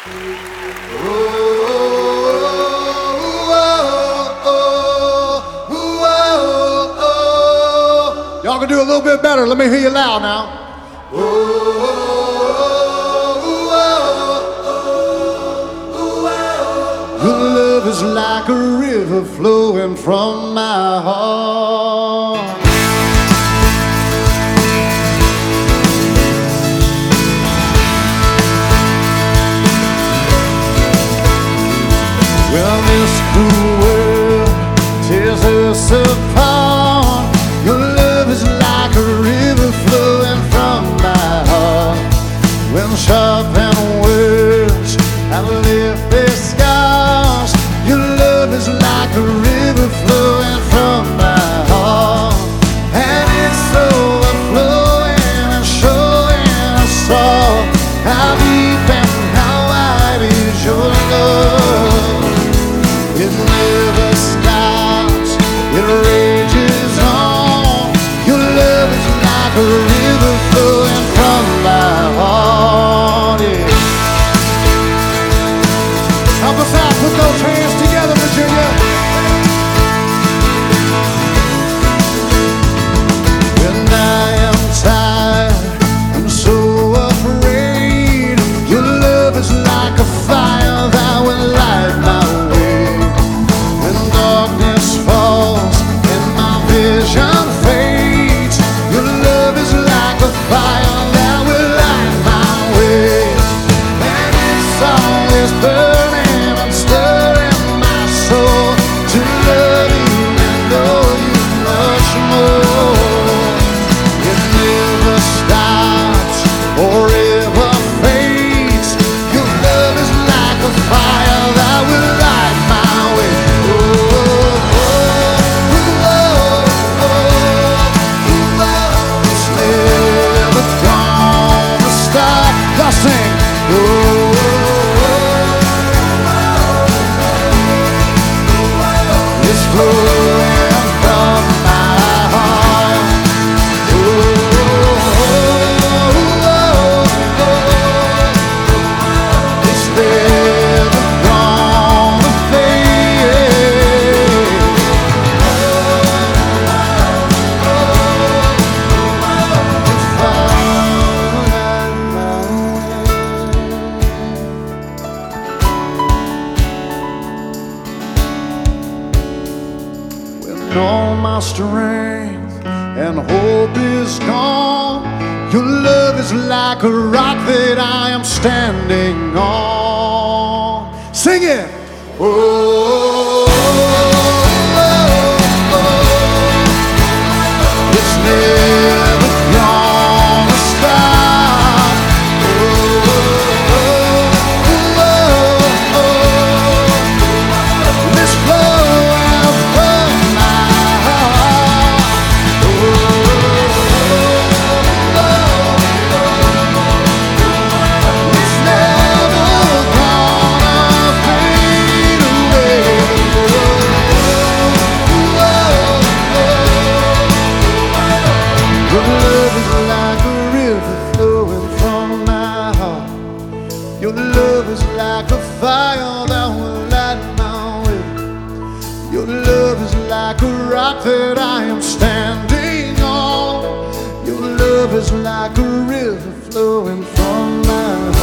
Y'all can do a little bit better. Let me hear you loud now. Your love is like a river flowing from my heart. Well, this cruel world tears us apart. Your love is like a river flowing from my heart. When sharpened words have left their scars, your love is like a river flowing from my heart. And it's overflowing and showing us all how deep and how wide is your love. It never stops, it rages on. Your love is like a river flowing from my heart, yeah. Help us out, put those hands together, Virginia. When I am tired, I'm so afraid. Your love is like a fire that will light my way. When darkness falls and my vision fades, your love is like a fire that will light my way. And it's always burning and stirring my soul to love you and know you much more. It never stops or ever fades. Your love is like a fire that will light my way. It's never gonna stop. Y'all sing. It's flowing from my heart. It's never gonna fade. When all my strength and hope is gone, your love is like a rock that I am standing on. Sing it. It's never gonna stop. It's flowing from my heart. It's never gonna fade away. Your love is like a river flowing from my heart. Your love is like a fire that will light my way. Your love is like a rock that I am standing on. Your love is like a river flowing from my heart.